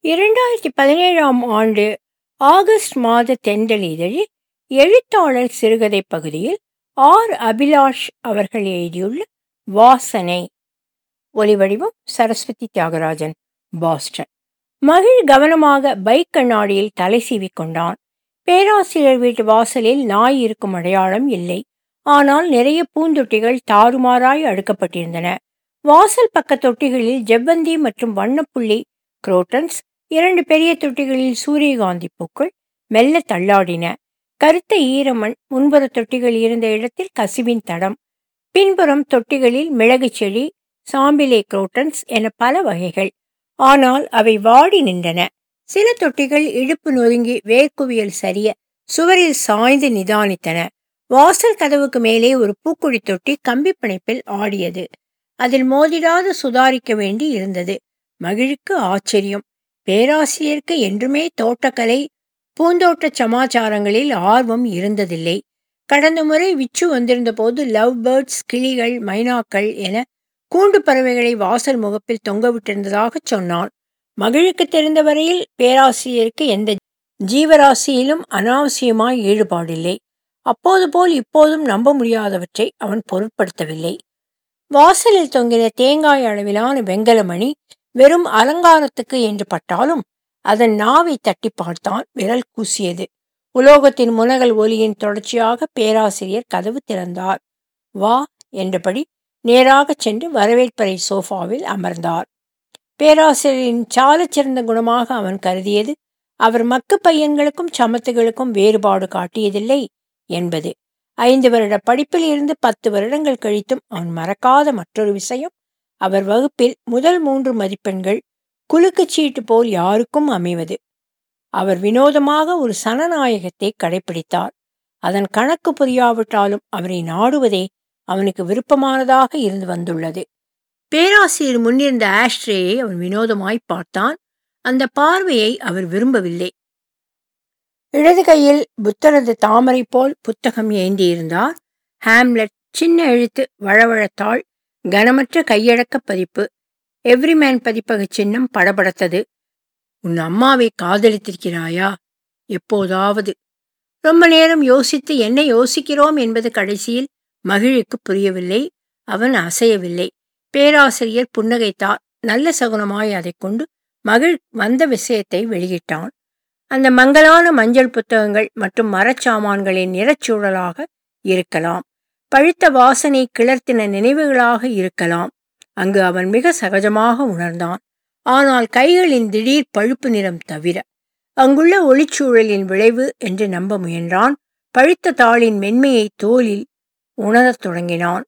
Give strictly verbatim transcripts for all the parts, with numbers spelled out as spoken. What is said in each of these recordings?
இரண்டாயிரத்து பதினேழாம் ஆண்டு ஆகஸ்ட் மாத தென்றலிதழில் எழுத்தாளர் சிறுகதை பகுதியில் ஆர். அபிலாஷ் அவர்கள் எழுதியுள்ள வாசனை. ஒலிவடிவம் சரஸ்வதி தியாகராஜன், பாஸ்டன். மகிழ் கவனமாக பைக் கண்ணாடியில் தலை சீவிக் கொண்டான். பேராசிரியர் வீட்டு வாசலில் நாய் இருக்கும் அடையாளம் இல்லை. ஆனால் நிறைய பூந்தொட்டிகள் தாறுமாறாய் அடுக்கப்பட்டிருந்தன. வாசல் பக்க தொட்டிகளில் ஜவ்வந்தி மற்றும் வண்ணப்புள்ளி குரோட்டன்ஸ், இரண்டு பெரிய தொட்டிகளில் சூரியகாந்தி பூக்கள் மெல்ல தள்ளாடின. கருத்த ஈரமண். முன்புற தொட்டிகள் இருந்த இடத்தில் கசிவின் தடம். பின்புறம் தொட்டிகளில் மிளகு செடி, சாம்பிலே குரோட்டன்ஸ் என பல வகைகள். ஆனால் அவை வாடி நின்றன. சில தொட்டிகள் இடுப்பு நொறுங்கி வேர்க்குவியல் சரிய சுவரில் சாய்ந்து நிதானித்தன. வாசல் கதவுக்கு மேலே ஒரு பூக்குழி தொட்டி கம்பி பிணைப்பில் ஆடியது. அதில் மோதிடாது சுதாரிக்க வேண்டி இருந்தது. மகிழுக்கு ஆச்சரியம். பேராசிரியருக்கு என்றுமே தோட்டக்கலை, பூந்தோட்ட சமாச்சாரங்களில் ஆர்வம் இருந்ததில்லை. கடந்த முறை விச்சு வந்திருந்த போது லவ் பேர்ட்ஸ், கிளிகள், மைனாக்கள் என கூண்டு பறவைகளை வாசல் முகப்பில் தொங்கவிட்டிருந்ததாக சொன்னான். மகிழுக்கு தெரிந்த வரையில் பேராசிரியருக்கு எந்த ஜீவராசியிலும் அனாவசியமாய் ஈடுபாடில்லை. அப்போது போல் இப்போதும் நம்ப முடியாதவற்றை அவன் பொருட்படுத்தவில்லை. வாசலில் தொங்கின தேங்காய் அளவிலான வெங்கலமணி வெறும் அலங்காரத்துக்கு என்று பட்டாலும் அதன் நாவை தட்டி பார்த்தான். விரல் கூசியது. உலோகத்தின் முனகல் ஒலியின் தொடர்ச்சியாக பேராசிரியர் கதவு திறந்தார். வா என்றபடி நேராக சென்று வரவேற்பறை சோஃபாவில் அமர்ந்தார். பேராசிரியரின் சாலச் சிறந்த குணமாக அவன் கருதியது அவர் மக்கு பையன்களுக்கும் சமத்துகளுக்கும் வேறுபாடு காட்டியதில்லை என்பது. ஐந்து வருட படிப்பில் இருந்து பத்து வருடங்கள் கழித்தும் அவன் மறக்காத மற்றொரு விஷயம், அவர் வகுப்பில் முதல் மூன்று மதிப்பெண்கள் குலுக்கு சீட்டு போல் யாருக்கும் அமைவது. அவர் வினோதமாக ஒரு சனநாயகத்தை கடைபிடித்தார். அதன் கணக்கு புரியாவிட்டாலும் அவரை நாடுவதே அவனுக்கு விருப்பமானதாக இருந்து வந்துள்ளது. பேராசிரியர் முன்னிருந்த ஆஷ்ட்ரேயை அவன் வினோதமாய் பார்த்தான். அந்த பார்வையை அவர் விரும்பவில்லை. இடது கையில் புத்தரது தாமரை போல் புத்தகம் ஏந்தியிருந்தார். ஹாம்லெட், சின்ன எழுத்து, வழவழத்தாள், கனமற்ற கையடக்க பதிப்பு. எவ்ரிமேன் பதிப்பக சின்னம் படபடத்தது. உன் அம்மாவை காதலித்திருக்கிறாயா? எப்போதாவது? ரொம்ப நேரம் யோசித்து என்ன யோசிக்கிறோம் என்பது கடைசியில் மகிழுக்கு புரியவில்லை. அவன் அசையவில்லை. பேராசிரியர் புன்னகைத்தார். நல்ல சகுனமாய் அதை கொண்டு மகிழ் வந்த விஷயத்தை வெளியிட்டான். அந்த மங்கலான மஞ்சள் புத்தகங்கள் மற்றும் மரச்சாமான்களின் நிறச்சூழலாக இருக்கலாம். பழுத்த வாசனை கிளர்த்தின நினைவுகளாக இருக்கலாம். அங்கு அவன் மிக சகஜமாக உணர்ந்தான். ஆனால் கைகளின் திடீர் பழுப்பு நிறம் தவிர அங்குள்ள ஒளிச்சூழலின் விளைவு என்று நம்ப முயன்றான். பழுத்த தாளின் மென்மையை தோலில் உணரத் தொடங்கினான்.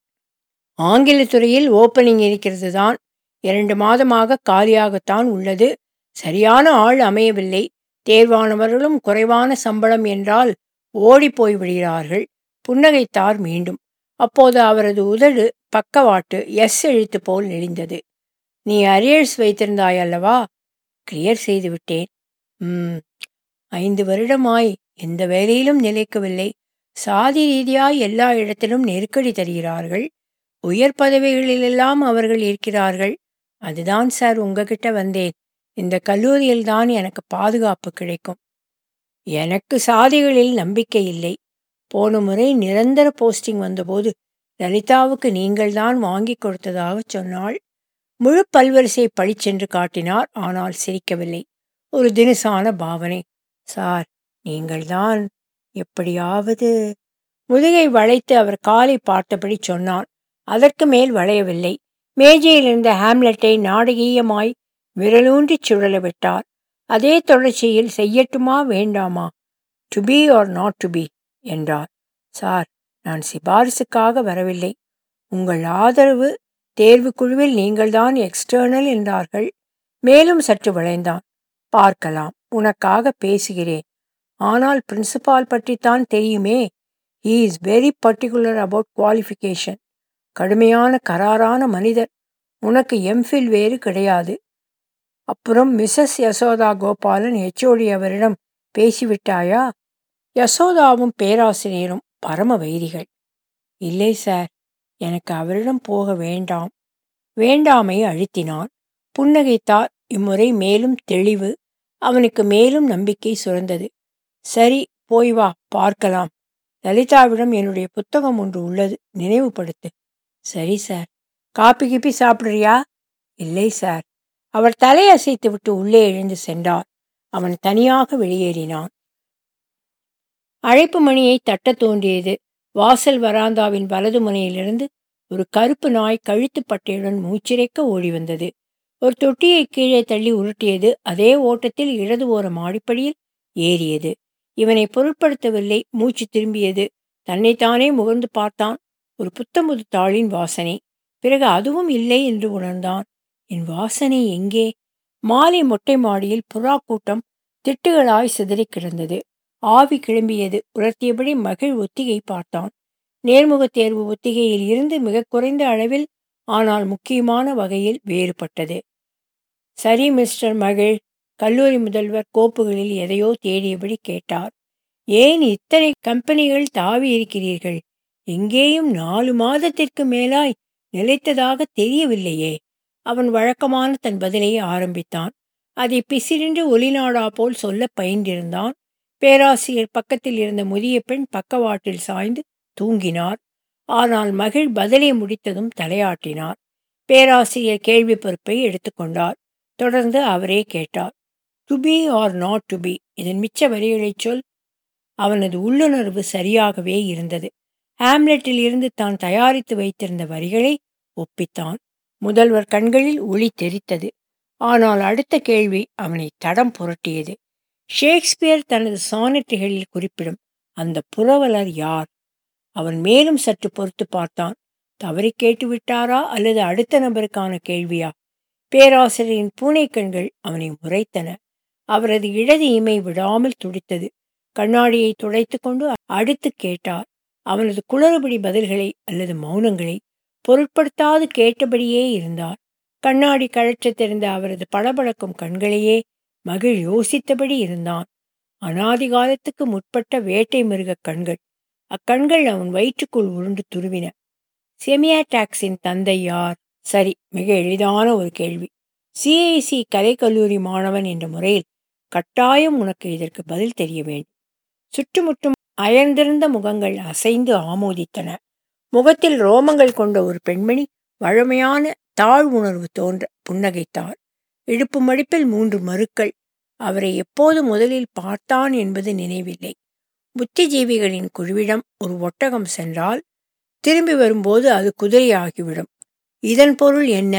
ஆங்கில துறையில் ஓப்பனிங் இருக்கிறது தான். இரண்டு மாதமாக காலியாகத்தான் உள்ளது. சரியான ஆள் அமையவில்லை. தேர்வானவர்களும் குறைவான சம்பளம் என்றால் ஓடி போய் விடுகிறார்கள். புன்னகைத்தார் மீண்டும். அப்போது அவரது உதடு பக்கவாட்டு எஸ் எழுத்து போல் நெளிந்தது. நீ அரியர்ஸ் வைத்திருந்தாய் அல்லவா? கிளியர் செய்து விட்டேன். ம் ஐந்து வருடமாய் எந்த வேலையிலும் நிலைக்கவில்லை. சாதி ரீதியாய் எல்லா இடத்திலும் நெருக்கடி தருகிறார்கள். உயர் பதவிகளிலெல்லாம் அவர்கள் இருக்கிறார்கள். அதுதான் சார் உங்ககிட்ட வந்தேன். இந்த கல்லூரியில்தான் எனக்கு பாதுகாப்பு கிடைக்கும். எனக்கு சாதிகளில் நம்பிக்கை இல்லை. போன முறை நிரந்தர போஸ்டிங் வந்தபோது லலிதாவுக்கு நீங்கள்தான் வாங்கி கொடுத்ததாக சொன்னாள். முழு பல்வரிசை பழிச்சென்று காட்டினார். ஆனால் சிரிக்கவில்லை. ஒரு தினுசான பாவனை. சார், நீங்கள்தான் எப்படியாவது. முதுகை வளைத்து அவர் காலை பார்த்தபடி சொன்னான். அதற்கு மேல் வளையவில்லை. மேஜையில் இருந்த ஹாம்லெட்டை நாடகீயமாய் விரலூன்றி சுழல விட்டார். அதே தொடர்ச்சியில் செய்யட்டுமா வேண்டாமா? To be or not to be என்றார். சார், நான் சிபாரிசுக்காக வரவில்லை. உங்கள் ஆதரவு தேர்வு குழுவில் நீங்கள்தான் எக்ஸ்டர்னல் என்றார்கள். மேலும் சற்று வளைந்தான். பார்க்கலாம், உனக்காக பேசுகிறேன். ஆனால் பிரின்சிபால் பற்றித்தான் தெரியுமே. He is very particular about qualification. கடுமையான கராரான மனிதர். உனக்கு எம்ஃபில் வேறு கிடையாது. அப்புறம் மிஸ்ஸஸ் யசோதா கோபாலன் ஹெச்ஓடி அவரிடம் பேசிவிட்டாயா? யசோதாவும் பேராசிரியரும் பரம வைரிகள். இல்லை சார், எனக்கு அவரிடம் போக வேண்டாம். வேண்டாமை அழுத்தினான். புன்னகைத்தார். இம்முறை மேலும் தெளிவு. அவனுக்கு மேலும் நம்பிக்கை சுரந்தது. சரி, போய் வா, பார்க்கலாம். லலிதாவிடம் என்னுடைய புத்தகம் ஒன்று உள்ளது, நினைவுபடுத்து. சரி சார். காப்பி கிப்பி சாப்பிட்றியா? இல்லை சார். அவர் தலை அசைத்து விட்டு உள்ளே எழுந்து சென்றார். அவன் தனியாக வெளியேறினான். அழைப்பு மணியை தட்ட தோன்றியது. வாசல் வராந்தாவின் வலது முனையிலிருந்து ஒரு கருப்பு நாய் கழுத்து பட்டையுடன் மூச்சிறைக்க ஓடி வந்தது. ஒரு தொட்டியை கீழே தள்ளி உருட்டியது. அதே ஓட்டத்தில் இடது ஓர மாடிப்படியில் ஏறியது. இவனை பொருட்படுத்தவில்லை. மூச்சு திரும்பியது. தன்னைத்தானே முகர்ந்து பார்த்தான். ஒரு புத்தமுது தாளின் வாசனை. பிறகு அதுவும் இல்லை என்று உணர்ந்தான். என் வாசனை எங்கே? மாலை மொட்டை மாடியில் புறா கூட்டம் திட்டுகளாய் சிதறி கிடந்தது. ஆவி கிளம்பியது. உலர்த்தியபடி மகிழ் ஒத்திகை பார்த்தான். நேர்முக தேர்வு ஒத்திகையில் இருந்து மிக குறைந்த அளவில் ஆனால் முக்கியமான வகையில் வேறுபட்டது. சரி மிஸ்டர் மகிழ், கல்லூரி முதல்வர் கோப்புகளில் எதையோ தேடியபடி கேட்டார். ஏன் இத்தனை கம்பெனிகள் தாவி இருக்கிறீர்கள்? எங்கேயும் நாலு மாதத்திற்கு மேலாய் நிலைத்ததாக தெரியவில்லையே. அவன் வழக்கமான தன் பதிலை ஆரம்பித்தான். அதை பிசிறின்று ஒளிநாடா போல் சொல்ல பயின்றிருந்தான். பேராசிரியர் பக்கத்தில் இருந்த முதிய பெண் பக்கவாட்டில் சாய்ந்து தூங்கினார். ஆனால் மகிழ் பதிலை முடித்ததும் தலையாட்டினார். பேராசிரியர் கேள்வி பொறுப்பை எடுத்துக்கொண்டார். தொடர்ந்து அவரே கேட்டார். To be or not to be, இதன் மிச்ச வரிகளை சொல். அவனது உள்ளுணர்வு சரியாகவே இருந்தது. ஹாம்லெட்டில் இருந்து தான் தயாரித்து வைத்திருந்த வரிகளை ஒப்பித்தான். முதல்வர் கண்களில் ஒளி தெரித்தது. ஆனால் அடுத்த கேள்வி அவனை தடம் புரட்டியது. ஷேக்ஸ்பியர் தனது சானட்டுகளில் குறிப்பிடும் அந்த புரவலர் யார்? அவன் மேலும் சற்று பொறுத்து பார்த்தான். தவறி கேட்டுவிட்டாரா அல்லது அடுத்த நபருக்கான கேள்வியா? பேராசிரியரின் பூனை கண்கள் அவனை முறைத்தன. அவரது இடது இமை விடாமல் துடித்தது. கண்ணாடியை துடைத்து கொண்டு அடுத்து கேட்டார். அவனது குளறுபடி பதில்களை அல்லது மௌனங்களை பொருட்படுத்தாது கேட்டபடியே இருந்தார். கண்ணாடி கழற்ற தெரிந்த அவரது பளபளக்கும் கண்களையே மகிழ் யோசித்தபடி இருந்தான். அனாதிகாலத்துக்கு முற்பட்ட வேட்டை மிருக கண்கள். அக்கண்கள் அவன் வயிற்றுக்குள் உருண்டு துருவின. செமியாடாக்ஸின் தந்தை யார்? சரி, மிக எளிதான ஒரு கேள்வி. சிஐசி கலைக்கல்லூரி மாணவன் என்ற முறையில் கட்டாயம் உனக்கு இதற்கு பதில் தெரிய வேண்டும். சுற்றுமுற்றும் அயர்ந்திருந்த முகங்கள் அசைந்து ஆமோதித்தன. முகத்தில் ரோமங்கள் கொண்ட ஒரு பெண்மணி வழமையான தாழ் உணர்வு தோன்ற புன்னகைத்தார். இடுப்பு மடிப்பில் மூன்று மருக்கள். அவரை எப்போது முதலில் பார்த்தான் என்பது நினைவில்லை. புத்திஜீவிகளின் குழுவிடம் ஒரு ஒட்டகம் சென்றால் திரும்பி வரும்போது அது குதிரையாகிவிடும். இதன் பொருள் என்ன?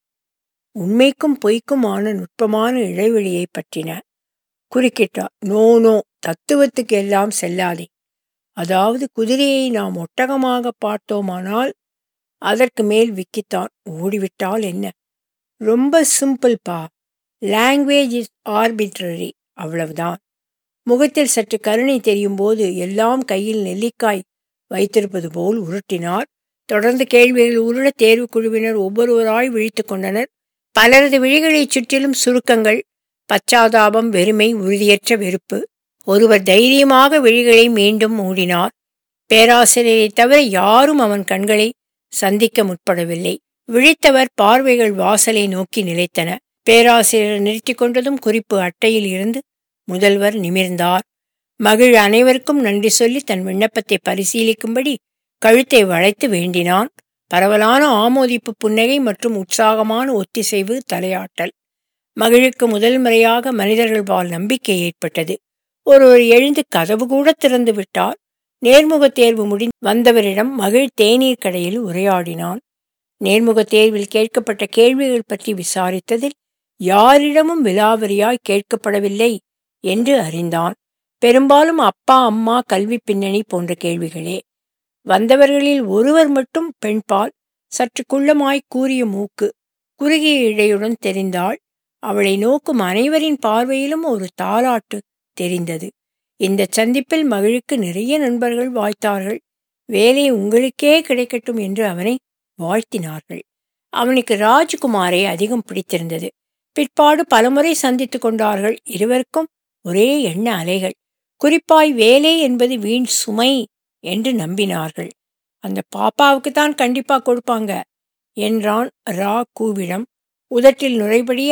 உண்மைக்கும் பொய்க்குமான நுட்பமான இடைவெளியை பற்றின. குறுக்கிட்டார். நோ நோ, தத்துவத்துக்கு எல்லாம் செல்லாதே. அதாவது குதிரையை நாம் ஒட்டகமாக பார்த்தோமானால் அதற்கு மேல் விக்கித்தான். ஓடிவிட்டால் என்ன? ரொம்ப சிம்பிள் பா. லாங்குவேஜ் இஸ் ஆர்பிட்ரரி, அவ்வளவுதான். முகத்தில் சற்று கருணை தெரியும் போது எல்லாம் கையில் நெல்லிக்காய் வைத்திருப்பது போல் உருட்டினார். தொடர்ந்து கேள்விகள் உருள தேர்வு குழுவினர் ஒவ்வொருவராய் விழித்து கொண்டனர். பலரது விழிகளை சுற்றிலும் சுருக்கங்கள், பச்சாதாபம், வெறுமை, உறுதியற்ற வெறுப்பு. ஒருவர் தைரியமாக விழிகளை மீண்டும் மூடினார். பேராசிரியரை தவிர யாரும் அவன் கண்களை சந்திக்க முற்படவில்லை. விழித்தவர் பார்வைகள் வாசலை நோக்கி நிலைத்தன. பேராசிரியர் நிறுத்தி கொண்டதும் குறிப்பு அட்டையில் இருந்து முதல்வர் நிமிர்ந்தார். மகிழ் அனைவருக்கும் நன்றி சொல்லி தன் விண்ணப்பத்தை பரிசீலிக்கும்படி கழுத்தை வளைத்து வேண்டினான். பரவலான ஆமோதிப்பு, புன்னகை மற்றும் உற்சாகமான ஒத்திசைவு, தலையாட்டல். மகிழுக்கு முதல் முறையாக மனிதர்கள் பால் நம்பிக்கை ஏற்பட்டது. ஒருவர் எழுந்து கதவு கூட திறந்து விட்டார். நேர்முக தேர்வு முடிந்து வந்தவரிடம் மகிழ் தேநீர் கடையில் உரையாடினான். நேர்முக தேர்வில் கேட்கப்பட்ட கேள்விகள் பற்றி விசாரித்ததில் யாரிடமும் விலாவரியாய் கேட்கப்படவில்லை என்று அறிந்தான். பெரும்பாலும் அப்பா, அம்மா, கல்வி பின்னணி போன்ற கேள்விகளே. வந்தவர்களில் ஒருவர் மட்டும் பெண்பால். சற்று குள்ளமாய் கூரிய மூக்கு, குறுகிய இழையுடன் தெரிந்தாள். அவளை நோக்கும் அனைவரின் பார்வையிலும் ஒரு தாலாட்டு தெரிந்தது. இந்த சந்திப்பில் மகிழுக்கு நிறைய நண்பர்கள் வாய்த்தார்கள். வேலை உங்களுக்கே கிடைக்கட்டும் என்று அவனை வாழ்த்தினார்கள். அவனுக்கு ராஜ்குமாரை அதிகம் பிடித்திருந்தது. பிற்பாடு பலமுறை சந்தித்து கொண்டார்கள். இருவருக்கும் ஒரே எண்ண அலைகள். குறிப்பாய் வேலை என்பது வீண் சுமை என்று நம்பினார்கள். அந்த பாப்பாவுக்கு தான் கண்டிப்பா கொடுப்பாங்க என்றான் ரா கூவிடம். உதட்டில் நுரைபடிய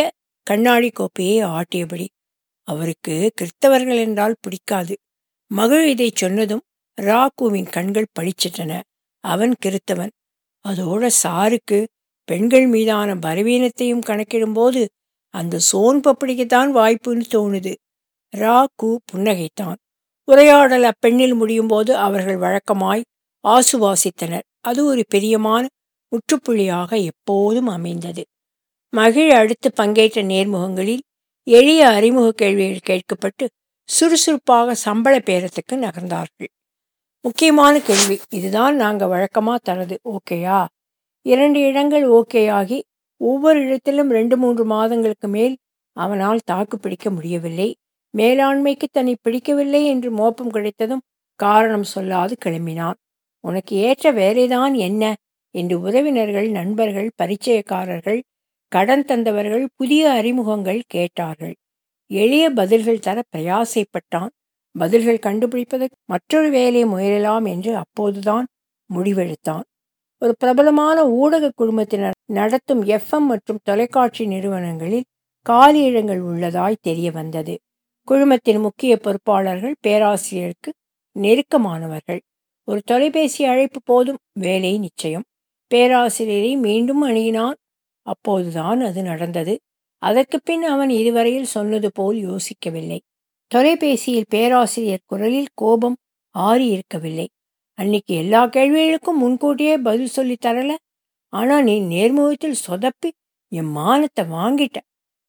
கண்ணாடி கோப்பையை ஆட்டியபடி. அவருக்கு கிறிஸ்தவர்கள் என்றால் பிடிக்காது. மகள் இதை சொன்னதும் ராக்குவின் கண்கள் பளிச்சிட்டன. அவன் கிறித்தவன். அதோட சாருக்கு பெண்கள் மீதான பலவீனத்தையும் கணக்கிடும்போது அந்த சோன் பப்படிக்குத்தான் வாய்ப்புன்னு தோணுது. ராக்கு புன்னகைத்தான். உரையாடல் அப்பெண்ணில் முடியும் போது அவர்கள் வழக்கமாய் ஆசுவாசித்தனர். அது ஒரு பெரியமான முற்றுப்புள்ளியாக எப்போதும் அமைந்தது. மகிழ் அடுத்து பங்கேற்ற நேர்முகங்களில் எளிய அறிமுக கேள்விகள் கேட்கப்பட்டு சுறுசுறுப்பாக சம்பள பேரத்துக்கு நகர்ந்தார்கள். முக்கியமான கேள்வி, இதுதான் நாங்கள் வழக்கமாக தரது, ஓகேயா? இரண்டு இடங்கள் ஓகேயாகி ஒவ்வொரு இடத்திலும் ரெண்டு மூன்று மாதங்களுக்கு மேல் அவனால் தாக்கு பிடிக்க முடியவில்லை. மேலாண்மைக்கு தன்னை பிடிக்கவில்லை என்று மோப்பம் கிடைத்ததும் காரணம் சொல்லாது கிளம்பினான். உனக்கு ஏற்ற வேலைதான் என்ன என்று உறவினர்கள், நண்பர்கள், பரிச்சயக்காரர்கள், கடன் தந்தவர்கள், புதிய அறிமுகங்கள் கேட்டார்கள். எளிய பதில்கள் தர பிரயாசைப்பட்டான். பதில்கள் கண்டுபிடிப்பதற்கு மற்றொரு வேலையை முயலலாம் என்று அப்போதுதான் முடிவெடுத்தான். ஒரு பிரபலமான ஊடக குழுமத்தினர் நடத்தும் எஃப்எம் மற்றும் தொலைக்காட்சி நிறுவனங்களில் காலியிடங்கள் உள்ளதாய் தெரிய வந்தது. குழுமத்தின் முக்கிய பொறுப்பாளர்கள் பேராசிரியருக்கு நெருக்கமானவர்கள். ஒரு தொலைபேசி அழைப்பு போதும், வேலை நிச்சயம். பேராசிரியரை மீண்டும் அணுகினான். அப்போதுதான் அது நடந்தது. அதற்கு பின் அவன் இதுவரையில் சொன்னது போல் யோசிக்கவில்லை. தொலைபேசியில் பேராசிரியர் குரலில் கோபம் ஆறி இருக்கவில்லை. அன்னைக்கு எல்லா கேள்விகளுக்கும் முன்கூட்டியே பதில் சொல்லி தரல, ஆனா நீ நேர்முகத்தில் சொதப்பி என் மானத்தை வாங்கிட்ட.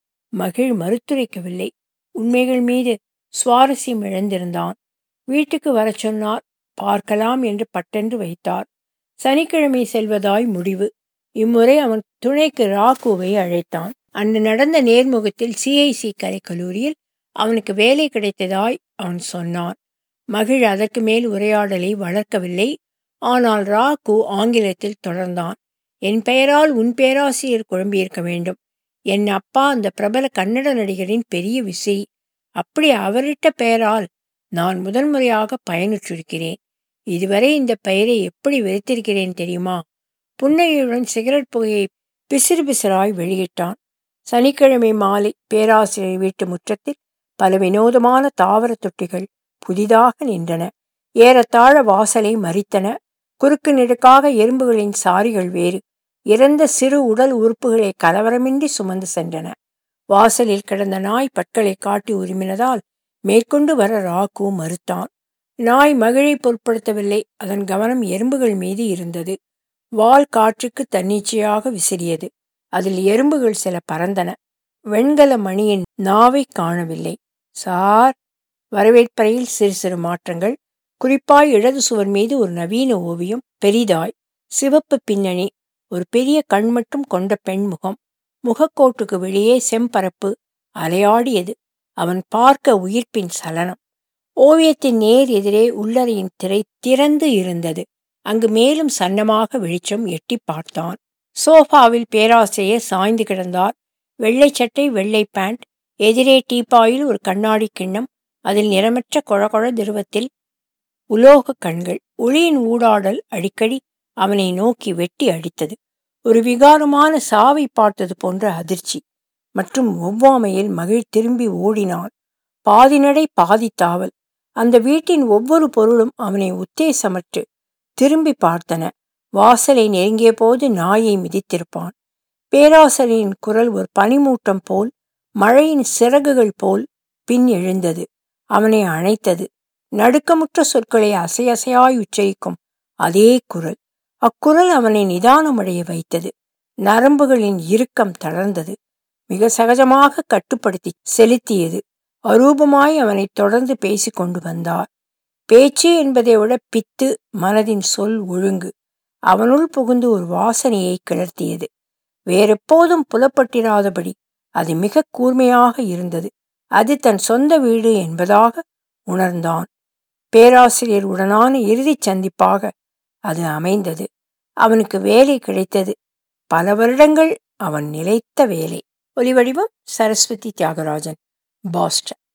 மகிழ் மறுத்துரைக்கவில்லை. உண்மைகள் மீது சுவாரஸ்யம் இழந்திருந்தான். வீட்டுக்கு வர சொன்னார். பார்க்கலாம் என்று பட்டென்று வைத்தார். சனிக்கிழமை செல்வதாய் முடிவு. இம்முறை அவன் துணைக்கு ராக்குவை அழைத்தான். அன்று நடந்த நேர்முகத்தில் சிஐசி கலை கல்லூரியில் அவனுக்கு வேலை கிடைத்ததாய் அவன் சொன்னான். மகிழ் அதற்கு மேல் உரையாடலை வளர்க்கவில்லை. ஆனால் ராக்கு ஆங்கிலத்தில் தொடர்ந்தான். என் பெயரால் உன் பேராசிரியர் குழம்பியிருக்க வேண்டும். என் அப்பா அந்த பிரபல கன்னட நடிகரின் பெரிய விசிறி. அப்படி அவரிட்ட பெயரால் நான் முதன்முறையாக பயனுற்றிருக்கிறேன். இதுவரை இந்த பெயரை எப்படி வெறுத்திருக்கிறேன் தெரியுமா? புன்னகையுடன் சிகரெட் புகையை பிசிறு பிசிறாய் வெளியிட்டான். சனிக்கிழமை மாலை பேராசிரியர் வீட்டு முற்றத்தில் பல வினோதமான தாவர தொட்டிகள் புதிதாக நின்றன. ஏறத்தாழ வாசலை மறித்தன. குறுக்கு நெடுக்காக எறும்புகளின் சாரிகள் வேறு இறந்த சிறு உடல் உறுப்புகளை கலவரமின்றி சுமந்து சென்றன. வாசலில் கிடந்த நாய் பற்களை காட்டி உரிமினதால் மேற்கொண்டு வர ராக்கு மறுத்தான். நாய் மகிழை பொருட்படுத்தவில்லை. அதன் கவனம் எறும்புகள் மீது இருந்தது. வால் காற்றுக்கு தன்னிச்சையாக விசிறியது. அதில் எறும்புகள் சில பறந்தன. வெண்கல மணியின் நாவை காணவில்லை. சார். வரவேற்பறையில் சிறு சிறு மாற்றங்கள். குறிப்பாய் இடது சுவர் மீது ஒரு நவீன ஓவியம், பெரிதாய், சிவப்பு பின்னணி, ஒரு பெரிய கண் மட்டும் கொண்ட பெண் முகம். முகக்கோட்டுக்கு வெளியே செம்பரப்பு அலையாடியது. அவன் பார்க்க உயிர்ப்பின் சலனம். ஓவியத்தின் நேர் எதிரே உள்ளறையின் திரை திறந்து இருந்தது. அங்கு மேலும் சன்னமாக வெளிச்சம் எட்டி பார்த்தான். சோஃபாவில் பேராசிரியர் சாய்ந்து கிடந்தார். வெள்ளை சட்டை, வெள்ளை பேண்ட். எதிரே டீப்பாயில் ஒரு கண்ணாடி கிண்ணம். அதில் நிறமற்ற கொழகொழ திரவத்தில் உலோக கண்கள். ஒளியின் ஊடாடல் அடிக்கடி அவனை நோக்கி வெட்டி அடித்தது. ஒரு விகாரமான சாவை பார்த்தது போன்ற அதிர்ச்சி மற்றும் ஒவ்வாமையில் மகிழ் திரும்பி ஓடினான். பாதி நடை பாதி தாவல். அந்த வீட்டின் ஒவ்வொரு பொருளும் அவனை உத்தேசமற்று திரும்பி பார்த்தன. வாசலை நெருங்கிய போது நாயை மிதித்திருப்பான். பேராசிரியரின் குரல் ஒரு பனிமூட்டம் போல், மழையின் சிறகுகள் போல் பின் எழுந்தது. அவனை அணைத்தது. நடுக்கமுற்ற சொற்களை அசையசையாய் உச்சரிக்கும் அதே குரல். அக்குரல் அவனை நிதானமடைய வைத்தது. நரம்புகளின் இறுக்கம் தளர்ந்தது. மிக சகஜமாக கட்டுப்படுத்தி செலுத்தியது. அரூபமாய் அவனை தொடர்ந்து பேசி கொண்டு வந்தார். பேச்சு என்பதை விட பித்து, மனதின் சொல் ஒழுங்கு அவனுள் புகுந்து ஒரு வாசனையை கிளர்த்தியது. வேறெப்போதும் புலப்பட்டிராதபடி அது மிக கூர்மையாக இருந்தது. அது தன் சொந்த வீடு என்பதாக உணர்ந்தான். பேராசிரியர் உடனான இறுதிச் சந்திப்பாக அது அமைந்தது. அவனுக்கு வேலை கிடைத்தது. பல வருடங்கள் அவன் நிலைத்த வேலை. ஒலிவடிவம் சரஸ்வதி தியாகராஜன், பாஸ்டன்.